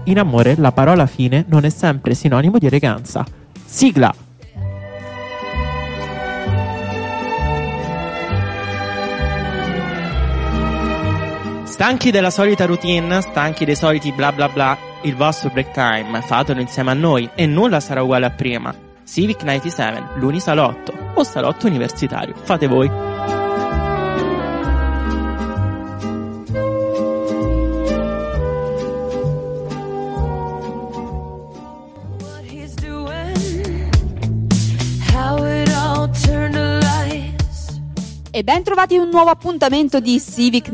in amore la parola fine non è sempre sinonimo di eleganza. Sigla! Stanchi della solita routine, stanchi dei soliti bla bla bla, il vostro break time fatelo insieme a noi e nulla sarà uguale a prima. Civic 97, l'unisalotto o salotto universitario, fate voi. E ben trovati in un nuovo appuntamento di Civic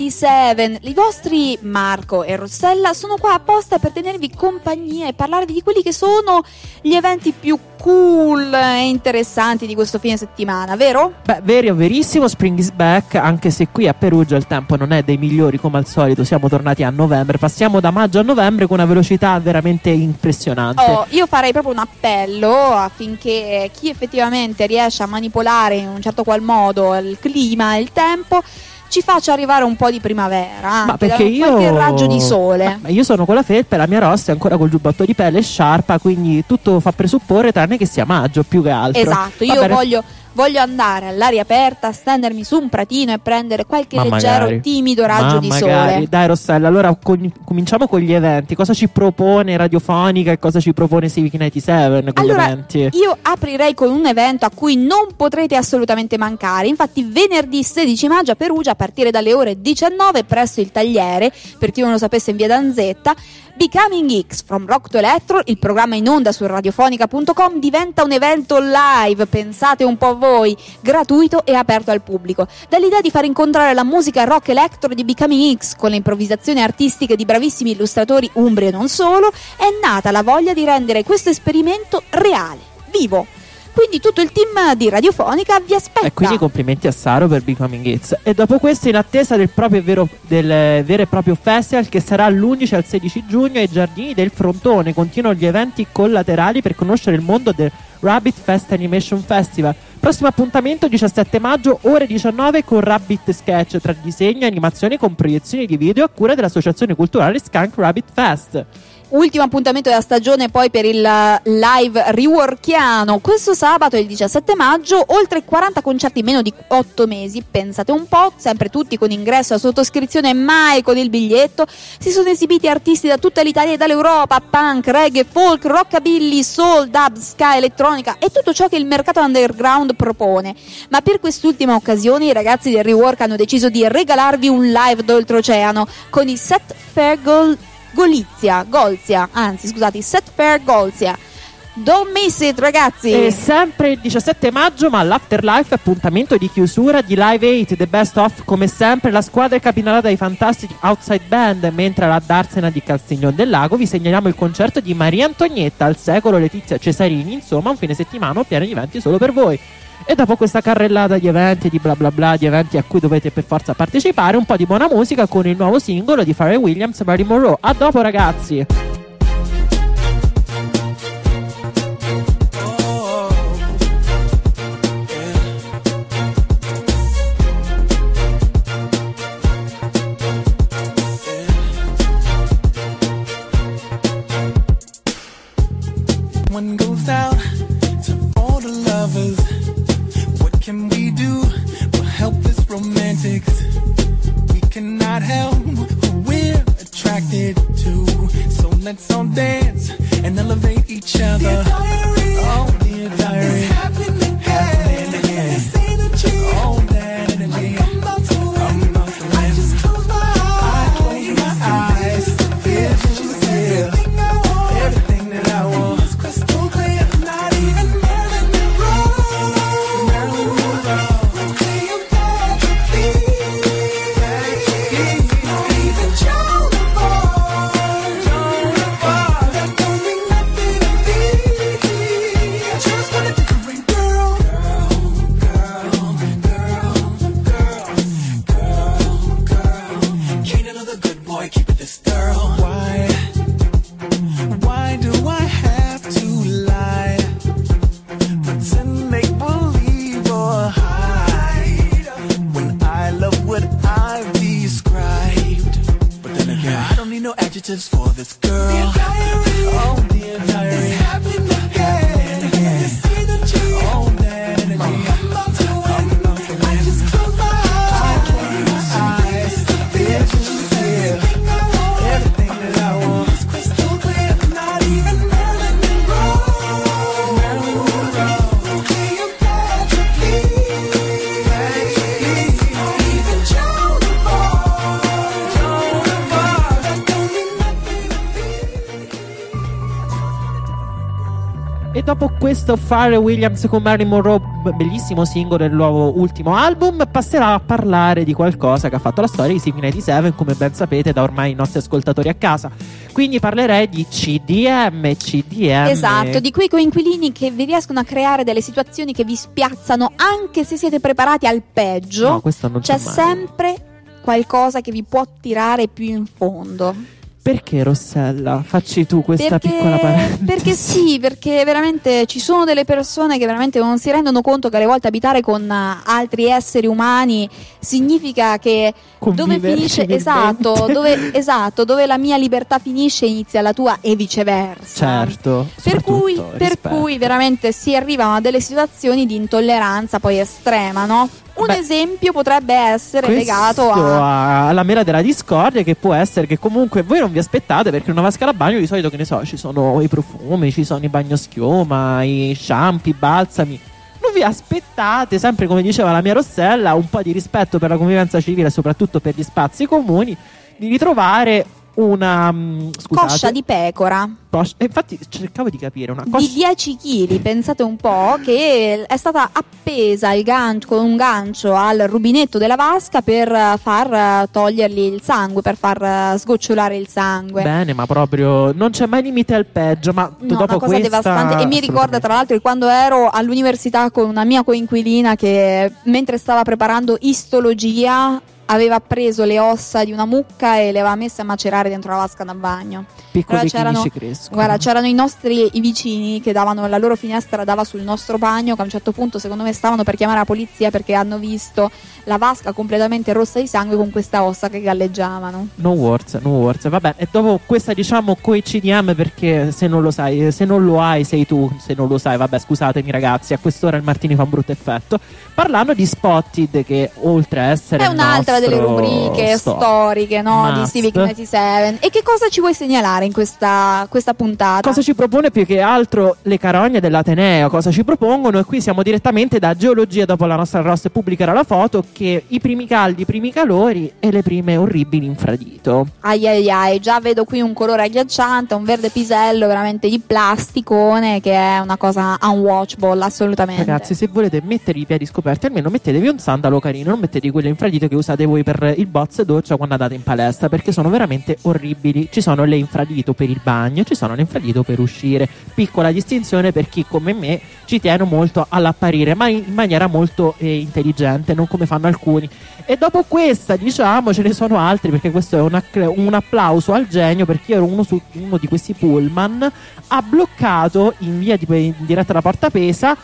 97. I vostri Marco e Rossella sono qua apposta per tenervi compagnia e parlarvi di quelli che sono gli eventi più cool e interessanti di questo fine settimana, vero? Beh, vero o verissimo, Spring is back, anche se qui a Perugia il tempo non è dei migliori come al solito, siamo tornati a novembre, passiamo da maggio a novembre con una velocità veramente impressionante. Io farei proprio un appello affinché chi effettivamente riesce a manipolare in un certo qual modo il clima e il tempo ci faccia arrivare un po' di primavera, ma perché qualche raggio di sole. Ma io sono con la felpa e la mia rossa è ancora col giubbotto di pelle e sciarpa, quindi tutto fa presupporre tranne che sia maggio più che altro. Esatto, io voglio andare all'aria aperta, stendermi su un pratino e prendere qualche leggero, timido raggio di sole. Dai Rossella, allora cominciamo con gli eventi. Cosa ci propone Radiofonica e cosa ci propone Civic 97 con allora, gli eventi? Io aprirei con un evento a cui non potrete assolutamente mancare. Infatti venerdì 16 maggio a Perugia, a partire dalle ore 19 presso il Tagliere, per chi non lo sapesse in via Danzetta, Becoming X from Rock to Electro, il programma in onda su radiofonica.com, diventa un evento live, pensate un po' voi, gratuito e aperto al pubblico. Dall'idea di far incontrare la musica rock electro di Becoming X con le improvvisazioni artistiche di bravissimi illustratori umbri e non solo, è nata la voglia di rendere questo esperimento reale, vivo. Quindi tutto il team di Radiofonica vi aspetta. E quindi complimenti a Saro per Becoming X. E dopo questo, in attesa del vero e proprio festival che sarà l'11 al 16 giugno ai Giardini del Frontone, continuano gli eventi collaterali per conoscere il mondo del Rabbit Fest Animation Festival. Prossimo appuntamento 17 maggio ore 19 con Rabbit Sketch, tra disegno e animazione con proiezioni di video a cura dell'associazione culturale Skunk Rabbit Fest. Ultimo appuntamento della stagione poi per il live reworkiano. Questo sabato, il 17 maggio, oltre 40 concerti in meno di 8 mesi, pensate un po', sempre tutti con ingresso a sottoscrizione, mai con il biglietto. Si sono esibiti artisti da tutta l'Italia e dall'Europa, punk, reggae, folk, rockabilly, soul, dub, ska, elettronica e tutto ciò che il mercato underground propone. Ma per quest'ultima occasione i ragazzi del Rework hanno deciso di regalarvi un live d'oltreoceano con i Set Fair Golzia. Set Fair Golzia. Don't miss it, ragazzi. E sempre il 17 maggio, ma l'Afterlife, appuntamento di chiusura di Live 8, The Best Of, come sempre la squadra è capinata dai fantastici Outside Band, mentre alla Darsena di Calzignon del Lago vi segnaliamo il concerto di Maria Antonietta al secolo Letizia Cesarini. Insomma, un fine settimana pieno di eventi solo per voi. E dopo questa carrellata di eventi, di bla bla bla, di eventi a cui dovete per forza partecipare, un po' di buona musica con il nuovo singolo di Pharrell Williams, Marilyn Monroe. A dopo, ragazzi! One goes out to all the lovers. What can we do? We're helpless romantics. We cannot help who we're attracted to. So let's all dance and elevate each other. Dear diary, oh dear diary, it's happening again. They say that you, oh that energy, I'm about to win. I just close my eyes, feel everything I want, everything that I want. It's crystal clear, not even Marilyn Monroe. Marilyn Monroe, what do you got to be? Not even Joan of Arc. That don't mean nothing to me. Dear diary, oh dear diary, it's happening again. You see the dream, oh that energy, I'm about to win. I just close my eyes, feel everything I want, everything that I want. It's crystal clear, not even Marilyn Monroe. Marilyn Monroe, okay, you got your please. Even Joan of Arc, that don't mean nothing to me. E dopo questo Pharrell Williams con Marilyn Monroe, bellissimo singolo del nuovo ultimo album, passerà a parlare di qualcosa che ha fatto la storia di CP97, come ben sapete da ormai i nostri ascoltatori a casa. Quindi parlerei di CDM. Esatto, di quei coinquilini che vi riescono a creare delle situazioni che vi spiazzano anche se siete preparati al peggio. No, questo non c'è C'è mai. sempre qualcosa che vi può tirare più in fondo. Perché, Rossella? Facci tu questa piccola parentesi. Perché sì, perché veramente ci sono delle persone che veramente non si rendono conto che alle volte abitare con altri esseri umani significa che dove finisce dove la mia libertà finisce inizia la tua e viceversa. Certo. Per cui rispetto. veramente si arrivano a delle situazioni di intolleranza poi estrema, no? Un esempio potrebbe essere legato alla mela della discordia, che può essere che comunque voi non vi aspettate, perché in una vasca da bagno di solito, che ne so, ci sono i profumi, ci sono i bagnoschiuma, i shampoo, i balsami. Non vi aspettate, sempre come diceva la mia Rossella, un po' di rispetto per la convivenza civile e soprattutto per gli spazi comuni, di ritrovare una coscia di pecora. Infatti cercavo di capire una Di coscia 10 kg, pensate un po', che è stata appesa con un gancio al rubinetto della vasca per far togliergli il sangue, per far sgocciolare il sangue. Bene, ma proprio non c'è mai limite al peggio. Ma No, dopo una cosa questa, devastante. E mi ricorda tra l'altro che quando ero all'università con una mia coinquilina che mentre stava preparando istologia aveva preso le ossa di una mucca e le aveva messe a macerare dentro la vasca da bagno. piccoli Allora, chimici crescono. Guarda, c'erano i vicini che davano, la loro finestra dava sul nostro bagno, che a un certo punto secondo me stavano per chiamare la polizia perché hanno visto la vasca completamente rossa di sangue con questa ossa che galleggiavano. No words. Vabbè, e dopo questa diciamo coi CDM, perché se non lo sai, se non lo hai sei tu, se non lo sai, vabbè, scusatemi ragazzi, a quest'ora il Martini fa un brutto effetto. Parlando di Spotted, che oltre a essere è un'altra delle rubriche storiche, no, di Must. Civic 97. E che cosa ci vuoi segnalare in questa puntata? Cosa ci propone più che altro le carogne dell'Ateneo? Cosa ci propongono? E qui siamo direttamente da geologia, dopo la nostra Ross pubblicherà la foto, che i primi caldi, i primi calori e le prime orribili infradito. Ai ai ai, già vedo qui un colore agghiacciante, un verde pisello veramente di plasticone, che è una cosa unwatchable assolutamente. Ragazzi, se volete mettere i piedi scoperti, almeno mettetevi un sandalo carino, non mettete quello infradito che usate voi per il box doccia quando andate in palestra, perché sono veramente orribili. Ci sono le infradito per il bagno, ci sono le infradito per uscire. Piccola distinzione per chi come me ci tiene molto all'apparire, ma in maniera molto intelligente, non come fanno alcuni. E dopo questa, diciamo, ce ne sono altri, perché questo è un applauso al genio, perché io ero uno di questi pullman, ha bloccato in via in diretta alla Porta Pesa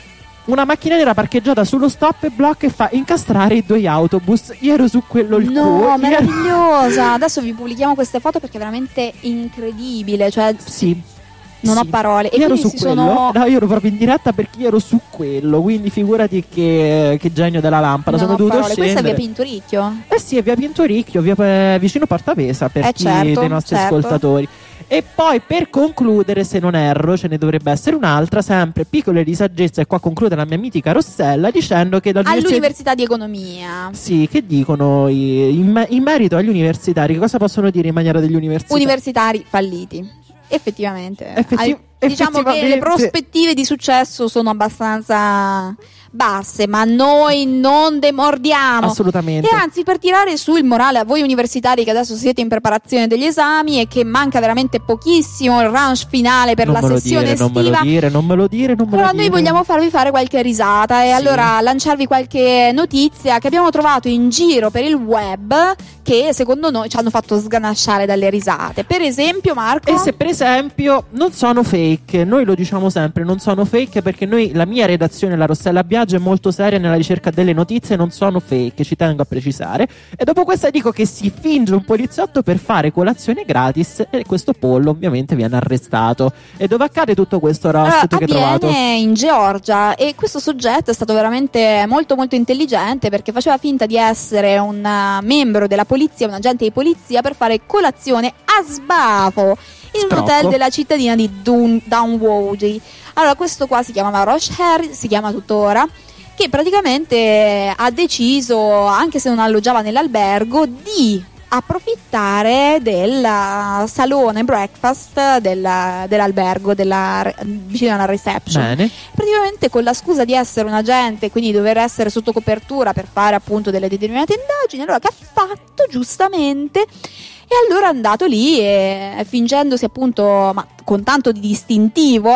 una macchina nera parcheggiata sullo stop e blocca e fa incastrare i 2 autobus. Io ero su quello il No, meravigliosa. Adesso vi pubblichiamo queste foto perché è veramente incredibile, cioè sì. non ho parole. E io ero quindi su quello. No, io ero proprio in diretta perché io ero su quello. Quindi figurati che genio della lampada. Non Sono ho dovuto parole. scendere. Questa è via Pinturicchio? Eh sì, è via Pinturicchio, vicino Porta Pesa, per chi certo, dei nostri certo. ascoltatori. E poi per concludere, se non erro, ce ne dovrebbe essere un'altra, sempre piccole di saggezza, e qua conclude la mia mitica Rossella dicendo che all'Università di Economia. Sì, che dicono in merito agli universitari? Che cosa possono dire in maniera degli universitari? Universitari falliti. Effettivamente. Diciamo che effettivamente le prospettive di successo sono abbastanza basse, ma noi non demordiamo. Assolutamente. E anzi, per tirare su il morale a voi universitari che adesso siete in preparazione degli esami e che manca veramente pochissimo il rush finale per la sessione estiva. Non me lo dire. Però noi vogliamo farvi fare qualche risata e allora lanciarvi qualche notizia che abbiamo trovato in giro per il web, che secondo noi ci hanno fatto sganasciare dalle risate. Per esempio, Marco? E se per esempio non sono fake, fake. Noi lo diciamo sempre, non sono fake, perché noi, la mia redazione, la Rossella Biagio, è molto seria nella ricerca delle notizie, non sono fake, ci tengo a precisare. E dopo questa dico che si finge un poliziotto per fare colazione gratis, e questo pollo ovviamente viene arrestato. E dove accade tutto questo, Ross? Tu che hai trovato? Avviene in Georgia, e questo soggetto è stato veramente molto molto intelligente, perché faceva finta di essere un membro della polizia, un agente di polizia, per fare colazione a sbafo in un hotel della cittadina di Dunwoody. Allora, questo qua si chiamava Rosh Harris, si chiama tuttora, che praticamente ha deciso, anche se non alloggiava nell'albergo, di approfittare del salone breakfast dell'albergo vicino alla reception. Bene. Praticamente, con la scusa di essere un agente, quindi dover essere sotto copertura per fare appunto delle determinate indagini, allora che ha fatto giustamente, e allora è andato lì e, fingendosi appunto, ma con tanto di distintivo,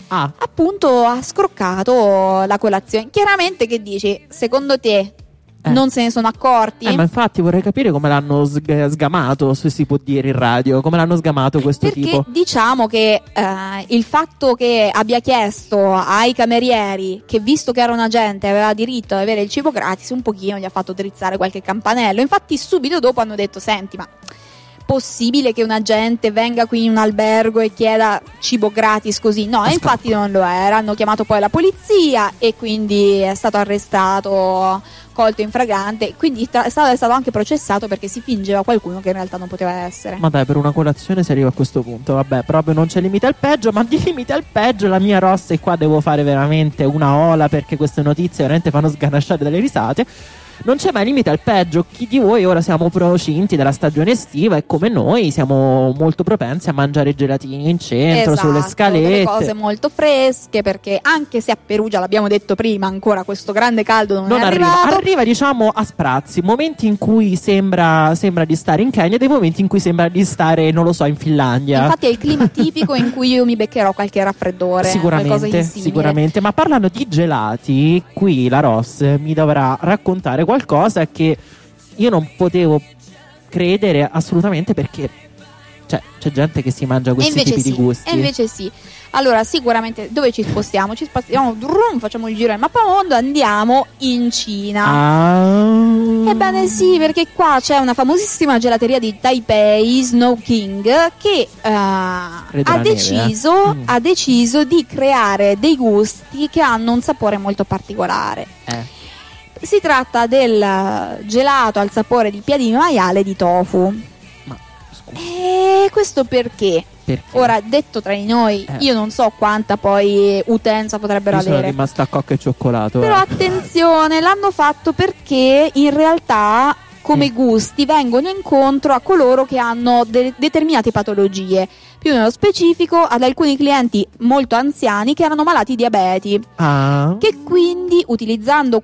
appunto ha scroccato la colazione. Chiaramente, che dici, secondo te non se ne sono accorti? Ma infatti vorrei capire come l'hanno sgamato, se si può dire in radio, come l'hanno sgamato questo tipo. Perché diciamo che il fatto che abbia chiesto ai camerieri, che visto che era un agente aveva diritto ad avere il cibo gratis, un pochino gli ha fatto drizzare qualche campanello. Infatti subito dopo hanno detto: senti, ma possibile che un agente venga qui in un albergo e chieda cibo gratis così? No, infatti non lo era. Hanno chiamato poi la polizia e quindi è stato arrestato, colto in flagrante, quindi è stato anche processato perché si fingeva qualcuno che in realtà non poteva essere. Ma dai, per una colazione si arriva a questo punto, vabbè, proprio non c'è limite al peggio, ma di limite al peggio la mia Rossa, e qua devo fare veramente una ola perché queste notizie veramente fanno sganasciare dalle risate. Non c'è mai limite al peggio. Chi di voi ora siamo procinti della stagione estiva e come noi siamo molto propensi a mangiare gelatini in centro, sulle scalette, delle cose molto fresche, perché anche se a Perugia, l'abbiamo detto prima, ancora questo grande caldo non è arrivato. Arriva diciamo a sprazzi, momenti in cui sembra di stare in Kenya, dei momenti in cui sembra di stare, non lo so, in Finlandia. Infatti è il clima tipico in cui io mi beccherò qualche raffreddore, sicuramente. Ma parlando di gelati, qui la Ross mi dovrà raccontare qualcosa che io non potevo credere assolutamente, perché c'è gente che si mangia questi tipi di gusti. E invece sì. Allora, sicuramente dove ci spostiamo? Facciamo il giro del mappamondo, andiamo in Cina. Ebbene sì, perché qua c'è una famosissima gelateria di Taipei, Snow King, che ha deciso di creare dei gusti che hanno un sapore molto particolare. Si tratta del gelato al sapore di piedi di maiale di tofu. Ma scusa. E questo perché? Ora, detto tra di noi, io non so quanta poi utenza potrebbero avere. Sono rimasta a cocca e cioccolato. Però attenzione, l'hanno fatto perché in realtà come gusti vengono incontro a coloro che hanno determinate patologie. Più nello specifico ad alcuni clienti molto anziani che erano malati di diabete, che quindi utilizzando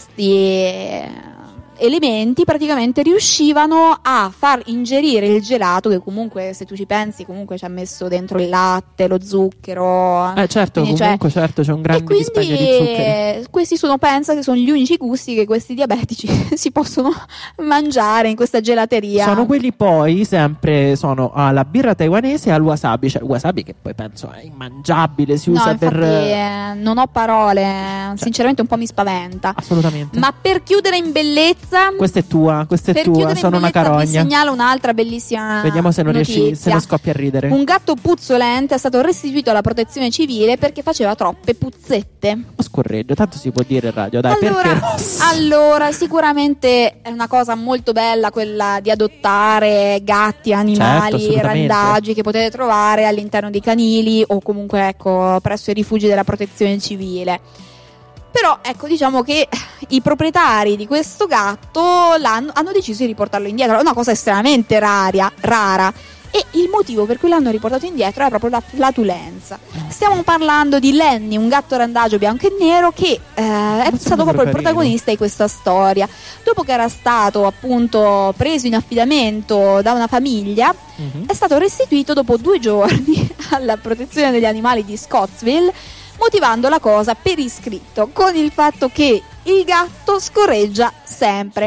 questi elementi praticamente riuscivano a far ingerire il gelato, che comunque, se tu ci pensi, comunque ci ha messo dentro il latte, lo zucchero. Certo, comunque certo, c'è un grande dispendio di zuccheri. Questi pensa che sono gli unici gusti che questi diabetici si possono mangiare in questa gelateria. Sono quelli poi sempre sono alla birra taiwanese e al wasabi, cioè il wasabi che poi penso è immangiabile, si usa infatti, per non ho parole, sinceramente un po' mi spaventa. Assolutamente. Ma per chiudere in bellezza, questa è tua, sono una carogna. Vi segnalo un'altra bellissima. Vediamo se non notizia. riesci, se non scoppi a ridere. Un gatto puzzolente è stato restituito alla protezione civile perché faceva troppe puzzette. Ma scorreggio, tanto si può dire in radio, dai, perché allora, sicuramente è una cosa molto bella quella di adottare gatti, animali, randaggi che potete trovare all'interno dei canili o comunque, ecco, presso i rifugi della protezione civile. Però ecco, diciamo che i proprietari di questo gatto hanno deciso di riportarlo indietro. È una cosa estremamente rara. E il motivo per cui l'hanno riportato indietro è proprio la flatulenza. Stiamo parlando di Lenny, un gatto randagio bianco e nero che è stato proprio il protagonista di questa storia. Dopo che era stato appunto preso in affidamento da una famiglia, è stato restituito dopo 2 giorni alla protezione degli animali di Scottsville, motivando la cosa per iscritto con il fatto che il gatto scorreggia sempre.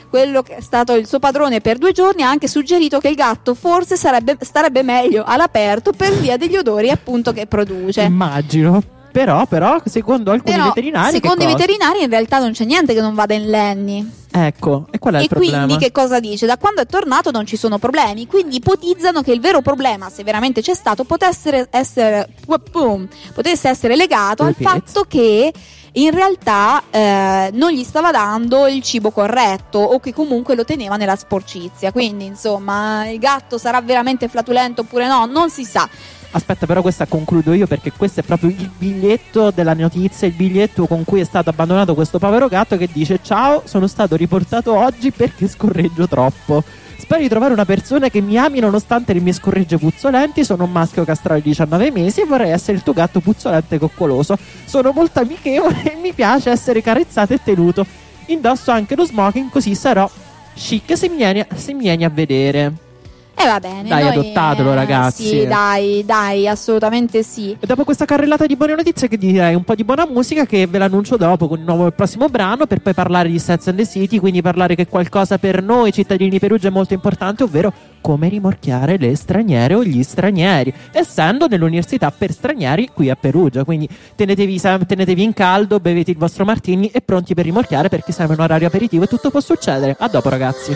quello che è stato il suo padrone per 2 giorni, ha anche suggerito che il gatto forse starebbe meglio all'aperto per via degli odori appunto che produce. Immagino. Però, secondo alcuni veterinari, secondo i veterinari in realtà non c'è niente che non vada in Lenny. Ecco, e qual è il problema? E quindi che cosa dice? Da quando è tornato non ci sono problemi, quindi ipotizzano che il vero problema, se veramente c'è stato, potesse essere legato al fatto che in realtà non gli stava dando il cibo corretto o che comunque lo teneva nella sporcizia. Quindi insomma, il gatto sarà veramente flatulento oppure no? Non si sa. Aspetta, però questa concludo io, perché questo è proprio il biglietto della notizia, il biglietto con cui è stato abbandonato questo povero gatto, che dice: ciao, sono stato riportato oggi perché scorreggio troppo. Spero di trovare una persona che mi ami nonostante le mie scorregge puzzolenti. Sono un maschio castrato di 19 mesi e vorrei essere il tuo gatto puzzolente e coccoloso. Sono molto amichevole e mi piace essere carezzato e tenuto. Indosso anche lo smoking, così sarò chic se mi vieni a vedere. Va bene, dai, adottatelo, ragazzi. Sì, dai, assolutamente sì. E dopo questa carrellata di buone notizie, che direi un po' di buona musica, che ve l'annuncio dopo con il prossimo brano, per poi parlare di Sex and the City, quindi parlare che qualcosa per noi cittadini di Perugia è molto importante, ovvero come rimorchiare le straniere o gli stranieri, essendo nell'università per stranieri qui a Perugia. Quindi tenetevi in caldo, bevete il vostro martini e pronti per rimorchiare, perché siamo in orario aperitivo e tutto può succedere. A dopo, ragazzi.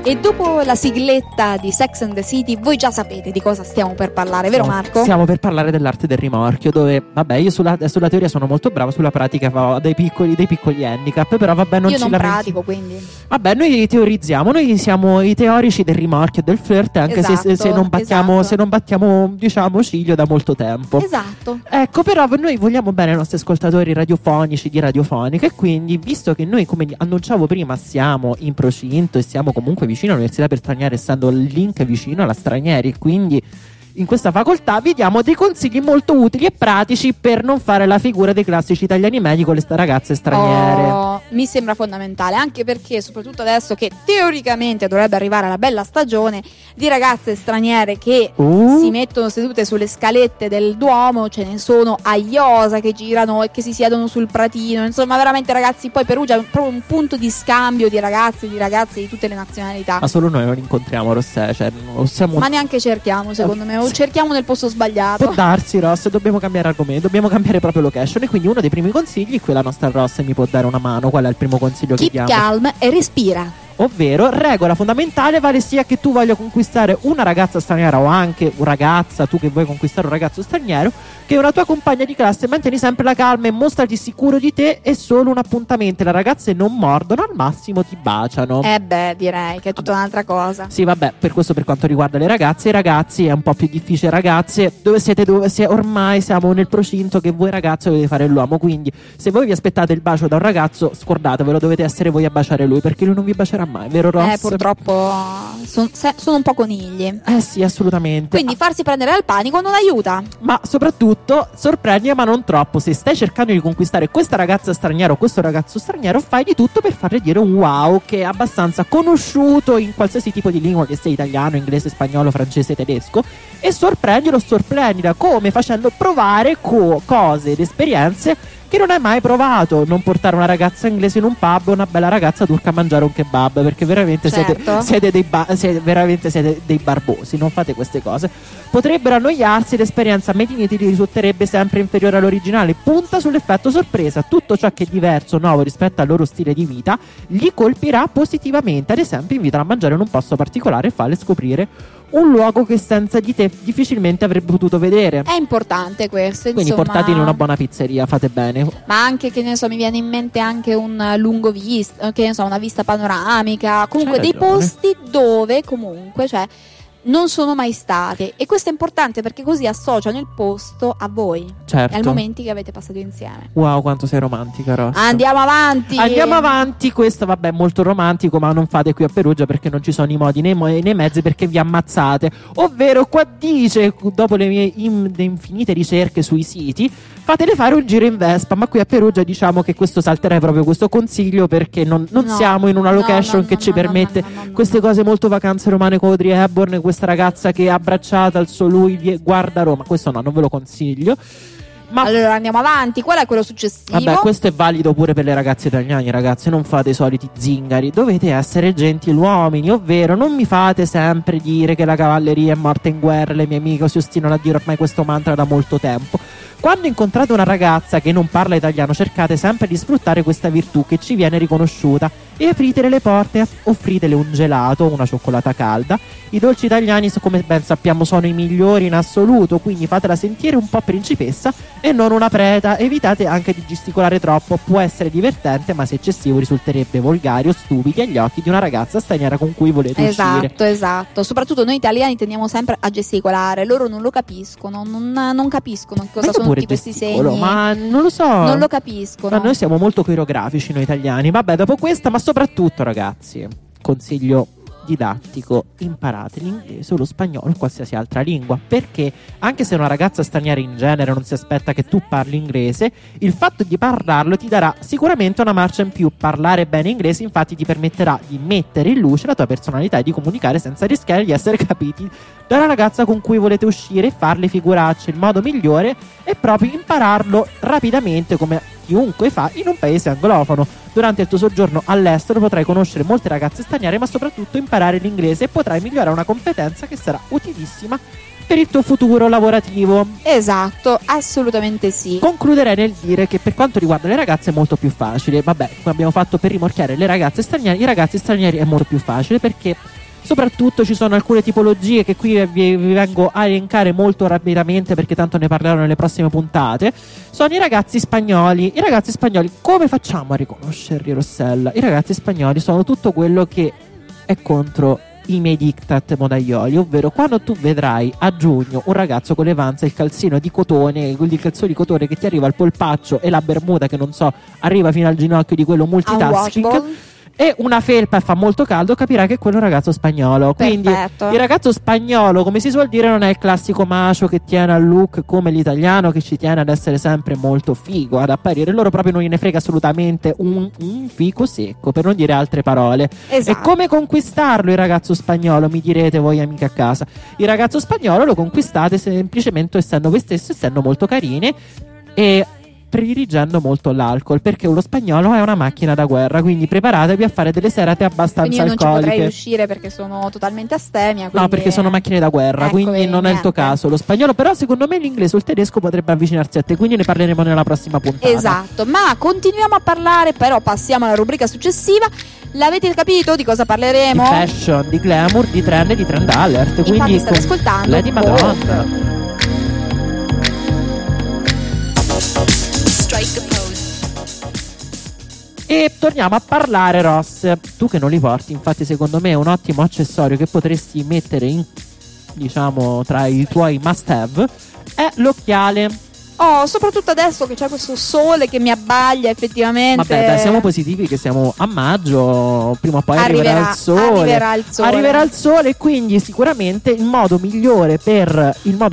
E dopo la sigletta di Sex and the City voi già sapete di cosa stiamo per parlare, vero Marco? Stiamo per parlare dell'arte del rimorchio, dove vabbè, io sulla teoria sono molto bravo, sulla pratica ho dei piccoli handicap, però vabbè, non io ci non lamenti- pratico, quindi Vabbè, noi teorizziamo, noi siamo i teorici del rimorchio e del flirt, anche se non battiamo diciamo ciglio da molto tempo. esatto. Ecco, però noi vogliamo bene ai nostri ascoltatori radiofonici di Radiofonica, e quindi, visto che noi, come annunciavo prima, siamo in procinto e siamo comunque vicino all'Università per Stranieri, essendo il link vicino alla Stranieri, quindi in questa facoltà vi diamo dei consigli molto utili e pratici per non fare la figura dei classici italiani medi con le ragazze straniere. Oh, mi sembra fondamentale, anche perché soprattutto adesso che teoricamente dovrebbe arrivare la bella stagione di ragazze straniere che si mettono sedute sulle scalette del Duomo, ce ne sono a Iosa che girano e che si siedono sul pratino, insomma veramente ragazzi, poi Perugia è proprio un punto di scambio di ragazzi e di ragazze di tutte le nazionalità. Ma solo noi non incontriamo Rossè, cioè non siamo... Ma neanche cerchiamo, secondo me, o cerchiamo nel posto sbagliato. Può darsi, Ross, dobbiamo cambiare argomento, dobbiamo cambiare proprio location, e quindi uno dei primi consigli, qui la nostra Ross mi può dare una mano. Qual è il primo consiglio che Keep diamo? calm e respira. Ovvero, regola fondamentale, vale sia che tu voglia conquistare una ragazza straniera o anche una ragazza, tu che vuoi conquistare un ragazzo straniero, che una tua compagna di classe, mantieni sempre la calma e mostrati sicuro di te. È solo un appuntamento, le ragazze non mordono, al massimo ti baciano. Direi che è tutta un'altra cosa. Sì, vabbè, per questo per quanto riguarda le ragazze. I ragazzi è un po' più difficile. Ragazze, ormai siamo nel procinto che voi ragazze dovete fare l'uomo, quindi se voi vi aspettate il bacio da un ragazzo, scordatevelo, dovete essere voi a baciare lui, perché lui non vi bacerà mai, vero Ross? Purtroppo sono un po' conigli. Sì, assolutamente. Quindi farsi prendere dal panico non aiuta. Ma soprattutto sorprendi, ma non troppo. Se stai cercando di conquistare questa ragazza straniera o questo ragazzo straniero, fai di tutto per farle dire un wow che è abbastanza conosciuto in qualsiasi tipo di lingua, che sia italiano, inglese, spagnolo, francese, tedesco, e sorprendila come facendo provare cose ed esperienze che non hai mai provato. Non portare una ragazza inglese in un pub e una bella ragazza turca a mangiare un kebab, perché veramente Certo. siete dei barbosi. Non fate queste cose, potrebbero annoiarsi, l'esperienza made in Italy risulterebbe sempre inferiore all'originale. Punta sull'effetto sorpresa, tutto ciò che è diverso, nuovo rispetto al loro stile di vita li colpirà positivamente. Ad esempio, invitano a mangiare in un posto particolare e farle scoprire un luogo che senza di te difficilmente avrebbe potuto vedere. È importante questo, Quindi insomma. portateli in una buona pizzeria, fate bene. Ma anche, che ne so, mi viene in mente anche un lungo vista, che ne so, una vista panoramica, comunque C'hai dei ragione. posti dove comunque, cioè, non sono mai state. E questo è importante perché così associano il posto a voi Certo. e ai momenti che avete passato insieme. Wow, quanto sei romantica, Ross. Andiamo avanti. Questo vabbè è molto romantico, ma non fate qui a Perugia perché non ci sono i modi né i mezzi, perché vi ammazzate. Ovvero, qua dice, dopo le mie infinite ricerche sui siti, fatele fare un giro in Vespa. Ma qui a Perugia diciamo che questo salterei proprio questo consiglio, perché non No. siamo in una location No, che ci permette no. queste cose molto vacanze romane con Audrey Hepburn, questa ragazza che è abbracciata al suo lui guarda Roma. Questo no, non ve lo consiglio. Ma Allora andiamo avanti. Qual è quello successivo? vabbè, questo è valido pure per le ragazze italiane, ragazzi. Non fate i soliti zingari, dovete essere gentiluomini, ovvero non mi fate sempre dire che la cavalleria è morta in guerra. Le mie amiche si ostinano a dire ormai questo mantra da molto tempo. Quando incontrate una ragazza che non parla italiano, cercate sempre di sfruttare questa virtù che ci viene riconosciuta e apritele le porte, offritele un gelato o una cioccolata calda. I dolci italiani, come ben sappiamo, sono i migliori in assoluto, quindi fatela sentire un po' principessa e non una preta. Evitate anche di gesticolare troppo, può essere divertente, ma se eccessivo risulterebbe volgari o stupidi agli occhi di una ragazza straniera con cui volete uscire. Esatto. Soprattutto noi italiani tendiamo sempre a gesticolare. Loro non lo capiscono, non capiscono che cosa Ma io sono pure tutti questi gesticolo, segni. ma non lo so. Non lo capiscono. Ma noi siamo molto coreografici noi italiani. Vabbè, dopo questa, ma soprattutto ragazzi, consiglio didattico: imparate l'inglese o lo spagnolo o qualsiasi altra lingua, perché anche se una ragazza straniera in genere non si aspetta che tu parli inglese, il fatto di parlarlo ti darà sicuramente una marcia in più. Parlare bene inglese infatti ti permetterà di mettere in luce la tua personalità e di comunicare senza rischiare di essere capiti dalla ragazza con cui volete uscire e farle figuracce. Il modo migliore è proprio impararlo rapidamente, come chiunque fa in un paese anglofono. Durante il tuo soggiorno all'estero potrai conoscere molte ragazze straniere, ma soprattutto imparare l'inglese, e potrai migliorare una competenza che sarà utilissima per il tuo futuro lavorativo. Esatto, assolutamente sì. Concluderei nel dire che per quanto riguarda le ragazze è molto più facile. Vabbè, come abbiamo fatto per rimorchiare le ragazze straniere, i ragazzi stranieri è molto più facile, perché soprattutto ci sono alcune tipologie che qui vi vengo a elencare molto rapidamente, perché tanto ne parlerò nelle prossime puntate. Sono i ragazzi spagnoli. I ragazzi spagnoli, come facciamo a riconoscerli, Rossella? I ragazzi spagnoli sono tutto quello che è contro i miei diktat modaioli, ovvero quando tu vedrai a giugno un ragazzo con le Vans e il calzino di cotone, il calzone di cotone che ti arriva al polpaccio e la bermuda che non so arriva fino al ginocchio di quello multitasking Unwatchable. e una felpa e fa molto caldo, capirai che quello è un ragazzo spagnolo. Quindi Perfetto. il ragazzo spagnolo, come si suol dire, non è il classico macio che tiene al look come l'italiano, che ci tiene ad essere sempre molto figo, ad apparire. Loro proprio non gliene frega assolutamente un fico secco, per non dire altre parole. Esatto. E come conquistarlo il ragazzo spagnolo, mi direte voi amiche a casa? Il ragazzo spagnolo lo conquistate semplicemente essendo voi stessi, essendo molto carini e predirigendo molto l'alcol, perché uno spagnolo è una macchina da guerra, quindi preparatevi a fare delle serate abbastanza Quindi io non ci alcoliche. potrei uscire perché sono totalmente astemia. No, quindi- perché sono macchine da guerra, Ecco, quindi vedi, non è il tuo niente. caso. Lo spagnolo, però, secondo me l'inglese o il tedesco potrebbe avvicinarsi a te, quindi ne parleremo nella prossima puntata. Esatto, ma continuiamo a parlare, però passiamo alla rubrica successiva. L'avete capito di cosa Di parleremo? fashion, di glamour, di trend e di trend alert. Infatti Quindi state ascoltando Lady Madonna. Vogue. E torniamo a parlare, Ross. Tu che non li porti, infatti, secondo me è un ottimo accessorio che potresti mettere in, diciamo, tra i tuoi must have è l'occhiale. Oh, soprattutto adesso che c'è questo sole che mi abbaglia effettivamente. Vabbè, dai, siamo positivi che siamo a maggio, prima o poi arriverà il sole. Arriverà il sole, e quindi sicuramente il modo migliore per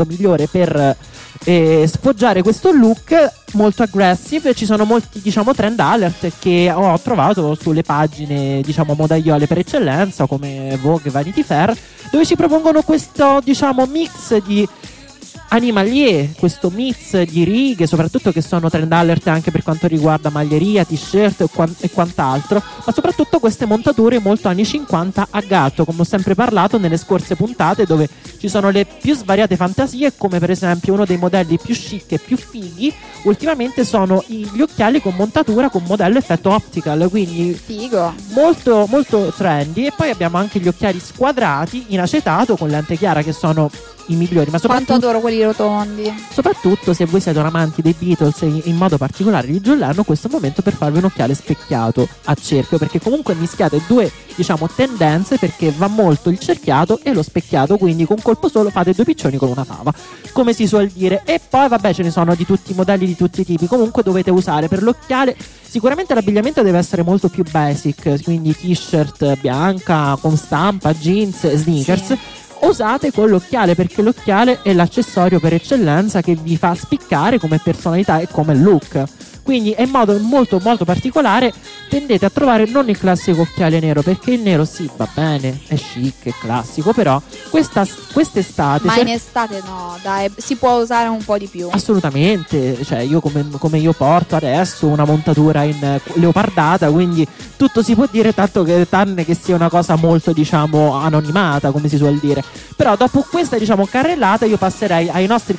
sfoggiare questo look molto aggressive. Ci sono molti, diciamo, trend alert che ho trovato sulle pagine, diciamo, modaiole per eccellenza, come Vogue e Vanity Fair, dove ci propongono questo, diciamo, mix di animalier, questo mix di righe, soprattutto, che sono trend alert anche per quanto riguarda maglieria, t-shirt e quant'altro, ma soprattutto queste montature molto anni 50 a gatto, come ho sempre parlato nelle scorse puntate, dove ci sono le più svariate fantasie, come per esempio uno dei modelli più chic e più fighi ultimamente sono gli occhiali con montatura con modello effetto optical, quindi Figo. molto molto trendy. E poi abbiamo anche gli occhiali squadrati in acetato con lente chiara, che sono i migliori, ma Quanto adoro quelli rotondi. soprattutto se voi siete un amante dei Beatles e in modo particolare di John Lennon, questo è il momento per farvi un occhiale specchiato a cerchio, perché comunque mischiate due, diciamo, tendenze, perché va molto il cerchiato e lo specchiato, quindi con colpo solo fate due piccioni con una fava, come si suol dire. E poi vabbè, ce ne sono di tutti i modelli, di tutti i tipi. Comunque dovete usare per l'occhiale, sicuramente l'abbigliamento deve essere molto più basic, quindi t-shirt bianca con stampa, jeans, sneakers. Sì. Usate con l'occhiale, perché l'occhiale è l'accessorio per eccellenza che vi fa spiccare come personalità e come look. Quindi in modo molto molto particolare tendete a trovare non il classico occhiale nero, perché il nero sì, va bene, è chic, è classico, però quest'estate Ma in estate no, dai, si può usare un po' di più. assolutamente, cioè io come io porto adesso una montatura in leopardata, quindi tutto si può dire, tanto che tranne che sia una cosa molto, diciamo, anonimata, come si suol dire. Però dopo questa, diciamo, carrellata io passerei ai nostri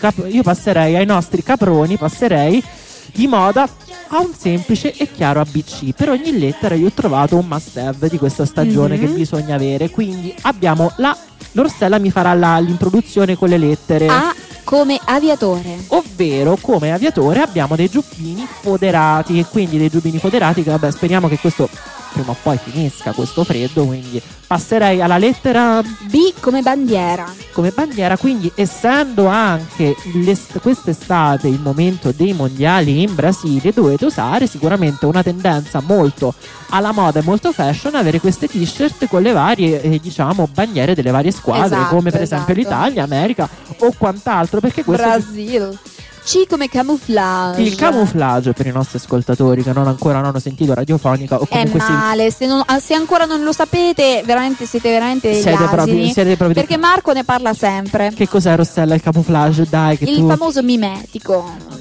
caproni, passerei di moda a un semplice e chiaro ABC. Per ogni lettera io ho trovato un must have di questa stagione che bisogna avere. Quindi abbiamo Rossella mi farà l'introduzione con le lettere. A come aviatore. Ovvero, come aviatore abbiamo dei giubbini foderati, e quindi dei giubbini foderati che, vabbè, speriamo che questo prima o poi finisca, questo freddo, quindi passerei alla lettera B come bandiera. come bandiera. Quindi, essendo anche quest'estate il momento dei mondiali in Brasile, dovete usare sicuramente una tendenza molto alla moda e molto fashion, avere queste t-shirt con le varie, diciamo, bandiere delle varie squadre, Esatto, come per esempio esatto. l'Italia, America o quant'altro, perché questo Brasil. C come camouflage. il camouflage, per i nostri ascoltatori che ancora non hanno sentito radiofonica o È comunque male, se ancora non lo sapete, siete veramente degli asini. siete proprio Perché Marco ne parla sempre. Che cos'è, Rossella, il camouflage? Dai, che Il tu famoso mimetico.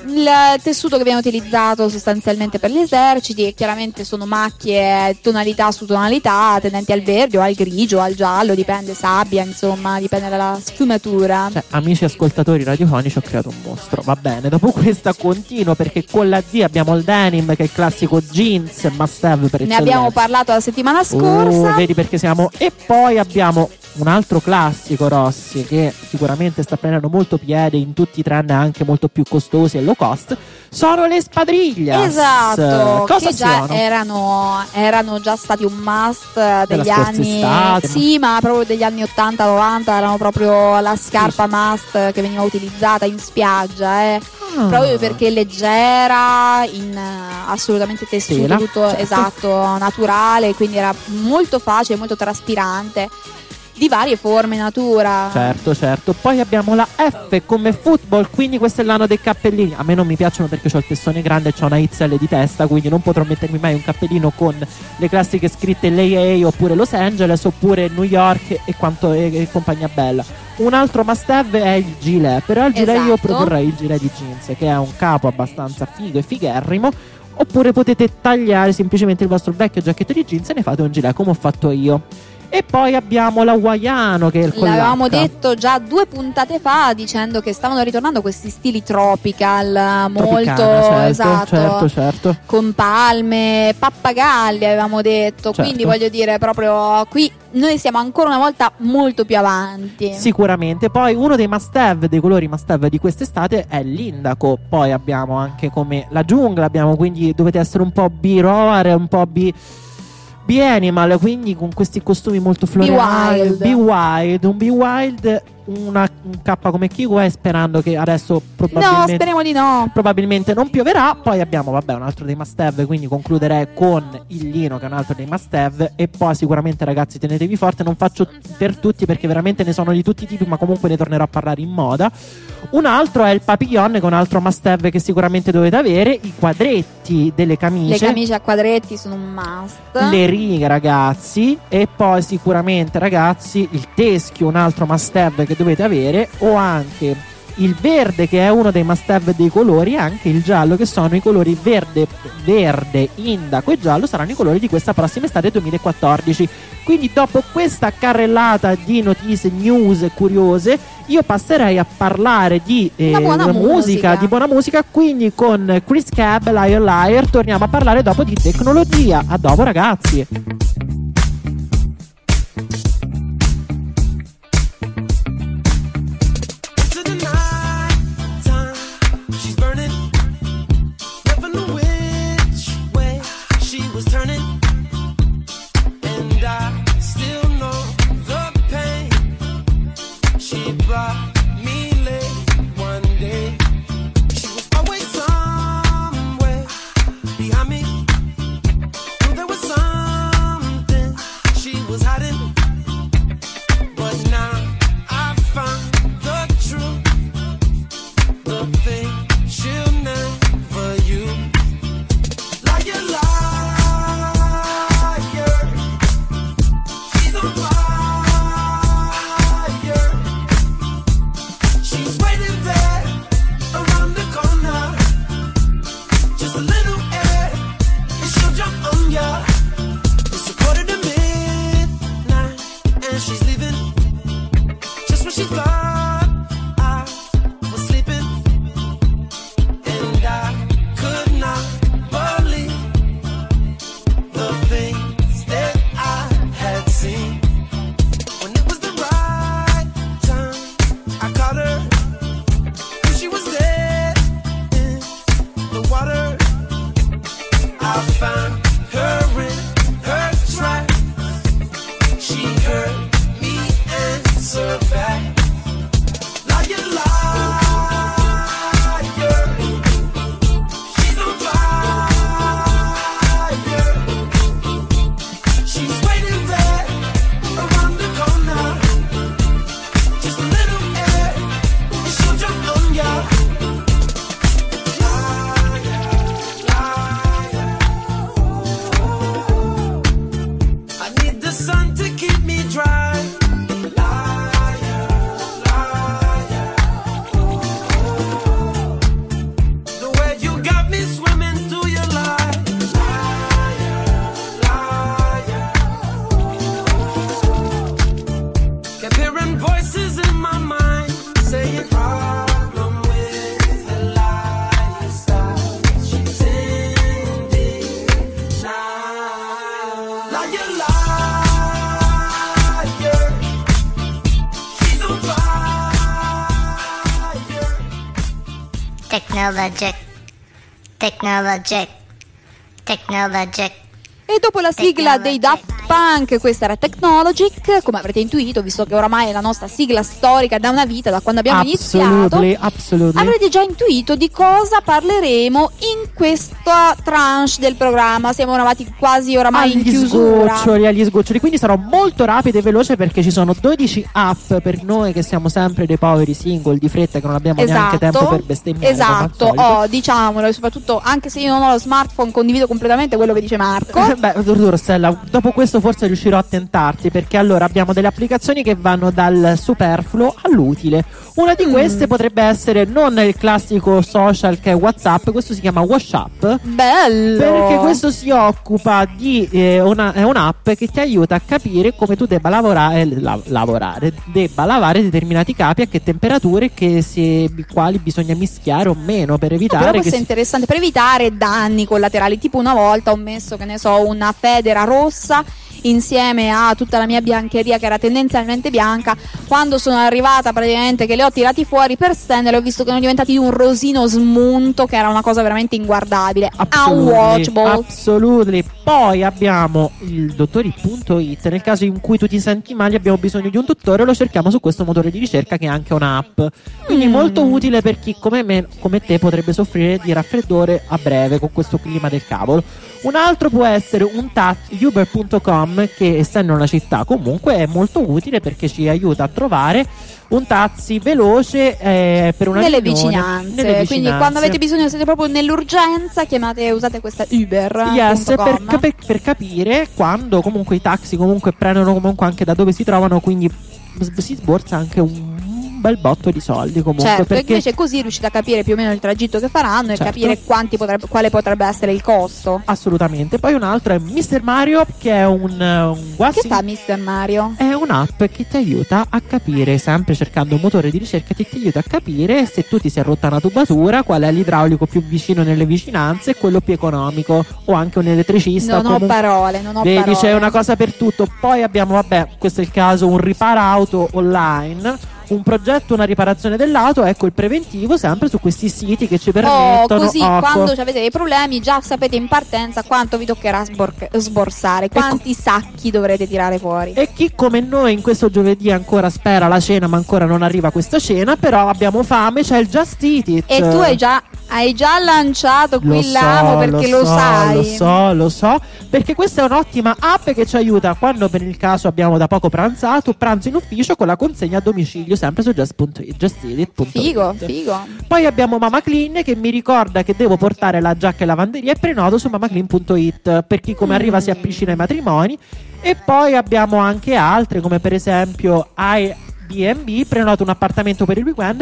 il tessuto che viene utilizzato sostanzialmente per gli eserciti, chiaramente sono macchie tonalità su tonalità, tendenti al verde o al grigio o al giallo, dipende, sabbia, insomma, dipende dalla sfumatura. Cioè, amici ascoltatori radiofonici, ho creato un mostro. Va bene, dopo questa continuo, perché con la D abbiamo il denim, che è il classico jeans must have per Ne eccellenza. abbiamo parlato la settimana scorsa. Vedi perché siamo. E poi abbiamo un altro classico, Rossi, che sicuramente sta prendendo molto piede in tutti i trend anche molto più costosi e low cost, sono le spadriglie. Esatto, Cosa che già sono? erano già stati un must Della degli scorsa anni, estate, sì, ma proprio degli anni 80-90, erano proprio la scarpa must che veniva utilizzata in spiaggia, proprio perché leggera, in assolutamente tessuto Tela, tutto certo. esatto, naturale, quindi era molto facile, molto traspirante, di varie forme, natura. Certo. Poi abbiamo la F come football, quindi questo è l'anno dei cappellini. A me non mi piacciono perché ho il testone grande e ho una XL di testa, quindi non potrò mettermi mai un cappellino con le classiche scritte LA oppure Los Angeles oppure New York e compagnia bella. Un altro must have è il gilet, però il gilet io Esatto. proporrei il gilet di jeans, che è un capo abbastanza figo e figherrimo. Oppure potete tagliare semplicemente il vostro vecchio giacchetto di jeans e ne fate un gilet come ho fatto io. E poi abbiamo l'hawaiano, che è il con L'avevamo l'H. detto già 2 puntate fa, dicendo che stavano ritornando questi stili tropical, molto Tropicana, esatto, certo. con palme, pappagalli avevamo detto, Certo. quindi voglio dire proprio qui noi siamo ancora una volta molto più avanti. Sicuramente. Poi uno dei must have, dei colori must have di quest'estate è l'indaco. Poi abbiamo anche come la giungla, abbiamo, quindi dovete essere un po' B-roar, un po' B-animal, quindi con questi costumi molto floreali. Be Un B-wild, un K come Kiwi, sperando che adesso No, probabilmente speriamo di no. probabilmente non pioverà. Poi abbiamo, vabbè, un altro dei must have, quindi concluderei con il lino, che è un altro dei must have. E poi sicuramente, ragazzi, tenetevi forte, non faccio per tutti perché veramente ne sono di tutti i tipi, ma comunque ne tornerò a parlare in moda. Un altro è il papillon, che è un altro must have che sicuramente dovete avere. I quadretti delle camicie, Le camicie a quadretti sono un must. le righe, ragazzi. E poi sicuramente, ragazzi, il teschio, un altro must have che dovete avere. O anche il verde, che è uno dei must have dei colori, e anche il giallo, che sono i colori verde, indaco e giallo, saranno i colori di questa prossima estate 2014. Quindi dopo questa carrellata di notizie, news curiose, io passerei a parlare di Una buona musica. di buona musica. Quindi con Chris Cab, Liar Liar, torniamo a parlare dopo di tecnologia. A dopo, ragazzi. Into the night time, she's burning. Never knew which way she was turning, and I still know the pain she brought me late one day. She was always somewhere behind me. Knew there was something she was hiding, but now I found the truth, the thing she'll never use. Liar, liar, she's on fire. She's waiting there around the corner. Just a little air and she'll jump on ya. It's 1:45 and she's leaving just when she thought I was sleeping, and I could not believe the things that I had seen. When it was the right time, I caught her, and she was dead in the water. I found her in her tracks. She heard me answer back. Liar, liar, she's on fire. She's waiting there around the corner. Just a little air and she'll jump on ya. Liar, liar. I need the sun to keep me dry. Liar, liar. The Technologic. E dopo la sigla dei Daft Punk, questa era Technologic, come avrete intuito, visto che oramai è la nostra sigla storica da una vita, da quando abbiamo iniziato, avrete già intuito di cosa parleremo in questa tranche del programma. Siamo arrivati quasi oramai in chiusura. Agli sgoccioli, quindi sarò molto rapido e veloce perché ci sono 12 app per noi che siamo sempre dei poveri single di fretta che non abbiamo neanche tempo per bestemmiare. Esatto, diciamolo, e soprattutto anche se io non ho lo smartphone condivido completamente quello che dice Marco. Beh, Rossella, dopo questo forse riuscirò a tentarti, perché allora abbiamo delle applicazioni che vanno dal superfluo all'utile. Una di queste potrebbe essere non il classico social che è WhatsApp, questo si chiama WhatsApp. Bello! Perché questo si occupa di è un'app che ti aiuta a capire come tu debba debba lavare determinati capi, a che temperature, quali bisogna mischiare o meno per evitare però questo è interessante, per evitare danni collaterali. Tipo una volta ho messo, che ne so, una federa rossa insieme a tutta la mia biancheria che era tendenzialmente bianca. Quando sono arrivata praticamente che le ho tirati fuori per stendere, ho visto che erano diventati di un rosino smunto, che era una cosa veramente inguardabile, unwatchable. Absolutely. Poi abbiamo il dottori.it. Nel caso in cui tu ti senti male, abbiamo bisogno di un dottore, lo cerchiamo su questo motore di ricerca che è anche un'app, quindi molto utile per chi come me, come te, potrebbe soffrire di raffreddore a breve con questo clima del cavolo. Un altro può essere un Uber.com, che essendo una città comunque è molto utile perché ci aiuta a trovare un taxi veloce per una nelle riunione, vicinanze. Quindi quando avete bisogno, siete proprio nell'urgenza, usate questa Uber. Yes, per capire quando comunque i taxi comunque prendono comunque anche da dove si trovano, quindi si sborsa anche un bel botto di soldi comunque. Certo, perché invece così riuscite a capire più o meno il tragitto che faranno, certo, e capire quale potrebbe essere il costo. Assolutamente. Poi un altro è Mr. Mario, che è un Che fa Mr. Mario? È un'app che ti aiuta a capire, sempre cercando un motore di ricerca, ti aiuta a capire se tu ti sei rotta una tubatura, qual è l'idraulico più vicino nelle vicinanze e quello più economico, o anche un elettricista. Non ho parole. Vedi, c'è una cosa per tutto. Poi abbiamo, questo è il caso, un riparauto online, un progetto, una riparazione dell'auto, ecco il preventivo sempre su questi siti che ci permettono. Così quando avete dei problemi già sapete in partenza quanto vi toccherà sborsare, quanti sacchi dovrete tirare fuori. E chi come noi in questo giovedì ancora spera la cena, ma ancora non arriva questa cena, però abbiamo fame, c'è il Just Eat It. E tu hai già lanciato qui l'amo, perché lo sai. Lo so, perché questa è un'ottima app che ci aiuta quando per il caso abbiamo da poco pranzato, pranzo in ufficio con la consegna a domicilio sempre su justeat.it. Figo. Poi abbiamo Mama Clean, che mi ricorda che devo portare la giacca e lavanderia, e prenoto su mamaclean.it per chi come arriva si avvicina ai matrimoni. E poi abbiamo anche altre, come per esempio Airbnb, prenoto un appartamento per il weekend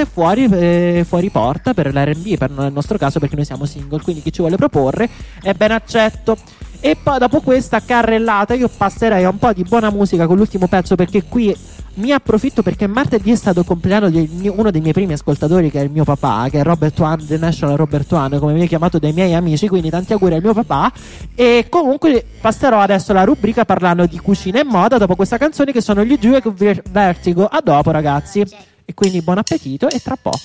e fuori porta per l'Airbnb, nel nostro caso, perché noi siamo single, quindi chi ci vuole proporre è ben accetto. E poi dopo questa carrellata io passerei a un po' di buona musica con l'ultimo pezzo, perché qui mi approfitto perché martedì è stato il compleanno di uno dei miei primi ascoltatori, che è il mio papà, che è Robert One, The National Robert One, come viene chiamato dai miei amici, quindi tanti auguri al mio papà. E comunque passerò adesso la rubrica parlando di cucina e moda dopo questa canzone, che sono gli Juve Vertigo. A dopo ragazzi, e quindi buon appetito e tra po'.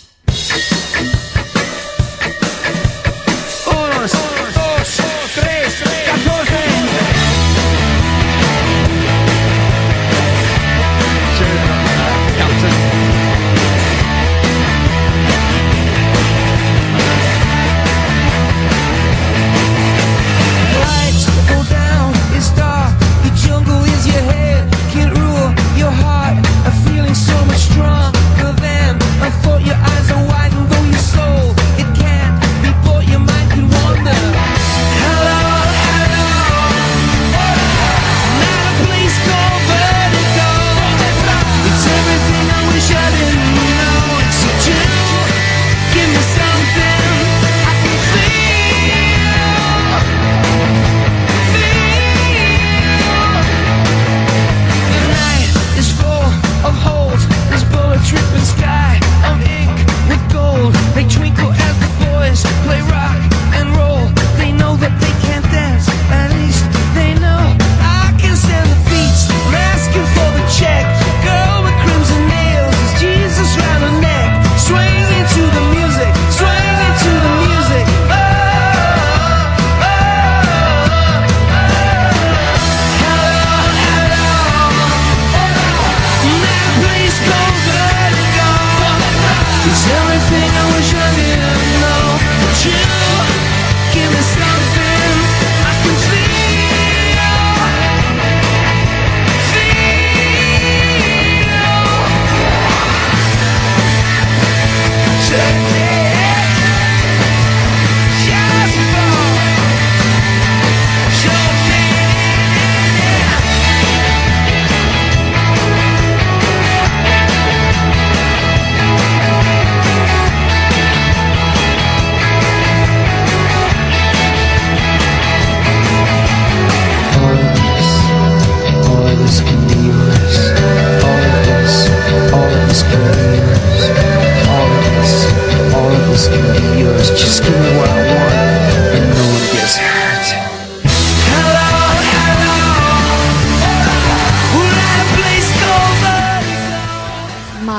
So much stronger than I thought. Your eyes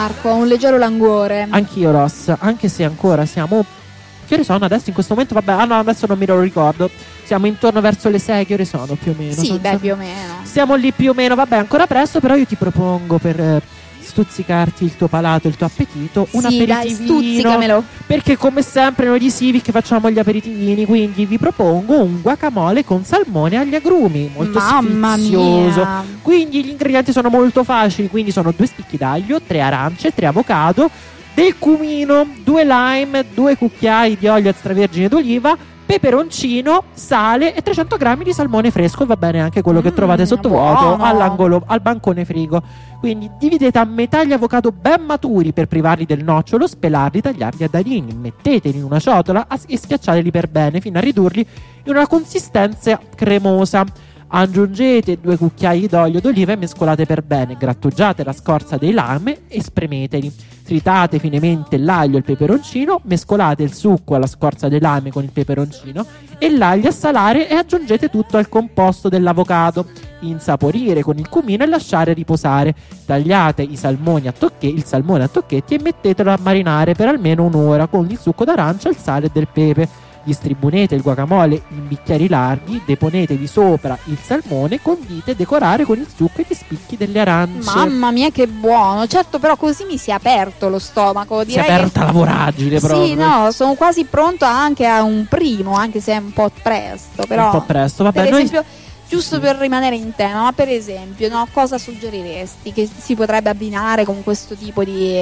Marco, ho un leggero languore. Anch'io, Ross, anche se ancora siamo... Che ore sono adesso in questo momento? Vabbè, no, adesso non me lo ricordo. Siamo intorno verso le 6, che ore sono più o meno? Sì, più o meno. Siamo lì più o meno, vabbè, ancora presto, però io ti propongo per stuzzicarti il tuo palato, il tuo appetito, un sì, dai, aperitivino. stuzzicamelo. Perché come sempre noi di Civic facciamo gli aperitivini, quindi vi propongo un guacamole con salmone agli agrumi, molto Mamma sfizioso. mia. Quindi gli ingredienti sono molto facili, quindi sono 2 spicchi d'aglio, 3 arance, 3 avocado, del cumino, 2 lime, 2 cucchiai di olio extravergine d'oliva, peperoncino, sale e 300 grammi di salmone fresco, va bene anche quello che trovate sottovuoto buono. all'angolo, al bancone frigo. Quindi dividete a metà gli avocado ben maturi per privarli del nocciolo, spelarli, tagliarli a dadini, metteteli in una ciotola e schiacciateli per bene fino a ridurli in una consistenza cremosa. Aggiungete 2 cucchiai d'olio d'oliva e mescolate per bene, grattugiate la scorza dei lime e spremeteli. Tritate finemente l'aglio e il peperoncino, mescolate il succo alla scorza dei lime con il peperoncino e l'aglio a salare e aggiungete tutto al composto dell'avocado. Insaporire con il cumino e lasciare riposare. Tagliate il salmone a tocchetti e mettetelo a marinare per almeno un'ora con il succo d'arancia, il sale e del pepe. Distribuite il guacamole in bicchieri larghi, deponetevi sopra il salmone, condite e decorare con il succo e gli spicchi delle arance. Mamma mia, che buono! Certo, però così mi si è aperto lo stomaco. Si è aperta la voragine proprio. Sì, no, sono quasi pronta anche a un primo, anche se è un po' presto. Però, un po' presto, vabbè. Per esempio, giusto per rimanere in tema, ma per esempio, no, cosa suggeriresti che si potrebbe abbinare con questo tipo di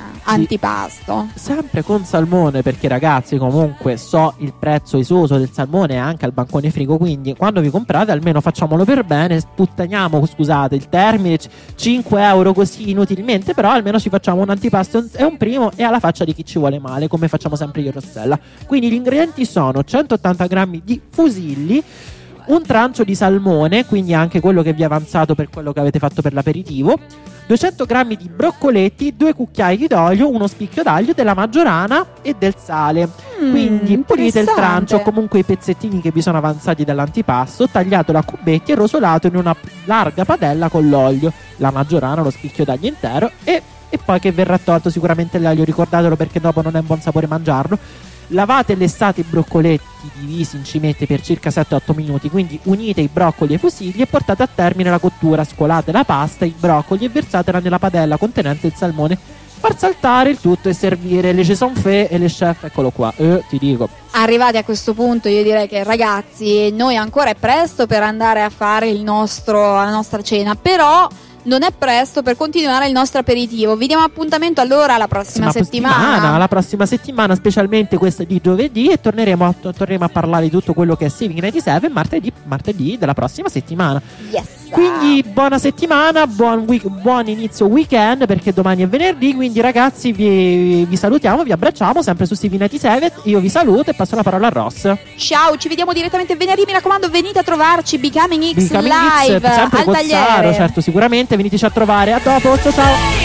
antipasto? Sempre con salmone, perché ragazzi, comunque so il prezzo esoso del salmone anche al bancone frigo, quindi quando vi comprate almeno facciamolo per bene, sputtaniamo, scusate il termine, 5 euro così inutilmente, però almeno ci facciamo un antipasto e un primo e alla faccia di chi ci vuole male, come facciamo sempre io e Rossella. Quindi gli ingredienti sono 180 grammi di fusilli, un trancio di salmone, quindi anche quello che vi è avanzato per quello che avete fatto per l'aperitivo, 200 grammi di broccoletti, 2 cucchiai d'olio, uno spicchio d'aglio, della maggiorana e del sale. Quindi pulite il trancio o comunque i pezzettini che vi sono avanzati dall'antipasto, tagliatelo a cubetti e rosolato in una larga padella con l'olio, la maggiorana, lo spicchio d'aglio intero e poi che verrà tolto sicuramente l'aglio, ricordatelo perché dopo non è un buon sapore mangiarlo. Lavate e lessate i broccoletti divisi in cimette per circa 7-8 minuti, quindi unite i broccoli ai fusilli e portate a termine la cottura. Scolate la pasta, i broccoli e versatela nella padella contenente il salmone. Far saltare il tutto e servire. Le son fait e le chef, eccolo qua, ti dico. Arrivati a questo punto io direi che ragazzi, noi ancora è presto per andare a fare la nostra cena, però non è presto per continuare il nostro aperitivo. Vi diamo appuntamento allora la prossima settimana. La prossima settimana, specialmente questa di giovedì, e torneremo a parlare di tutto quello che è Civic 97 martedì della prossima settimana. Yes. Quindi buona settimana, buon inizio weekend, perché domani è venerdì. Quindi ragazzi vi salutiamo, vi abbracciamo sempre su Civic 97. Io vi saluto e passo la parola a Ross. Ciao, ci vediamo direttamente venerdì, mi raccomando venite a trovarci. Becoming X Live sempre al Cozzaro, tagliere. certo, sicuramente veniteci a trovare. A dopo, ciao ciao.